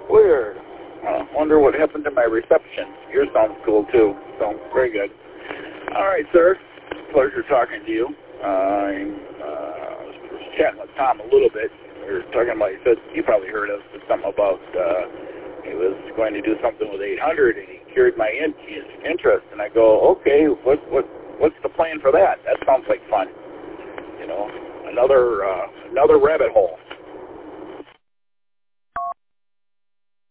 Weird. Wonder what happened to my reception. Yours sounds cool, too. So, very good. All right, sir. Pleasure talking to you. I was chatting with Tom a little bit. We were talking about, he said, you probably heard of something about he was going to do something with 800, and he cured my interest. And I go, okay, what's the plan for that? That sounds like fun. You know, another rabbit hole.